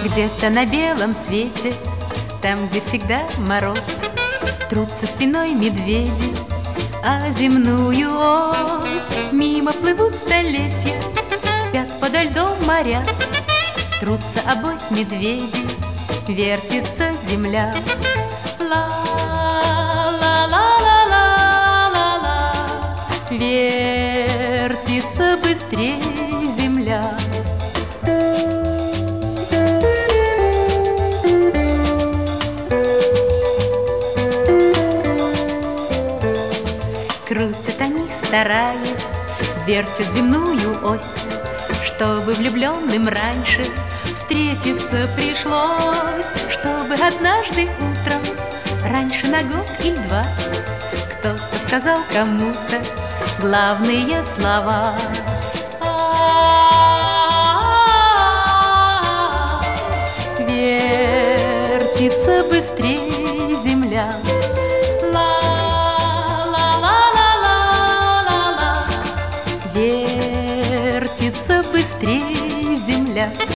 Где-то на белом свете, там, где всегда мороз, трутся спиной медведи, а земную ось мимо плывут столетия, спят подо льдом моря. Трутся обось медведи, вертится земля. Ла-ла-ла-ла-ла-ла, вертится быстрей земля. Крутят они, стараясь, вертят земную ось, чтобы влюбленным раньше встретиться пришлось, чтобы однажды утром, раньше на год или два, кто-то сказал кому-то главные слова. Вертится быстрее земля. Вертится быстрее земля.